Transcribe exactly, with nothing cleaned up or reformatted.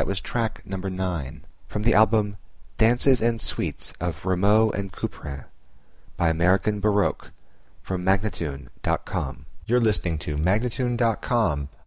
was track number nine, from the album Dances and Suites of Rameau and Couperin by American Baroque, from Magnatune dot com. You're listening to Magnatune dot com,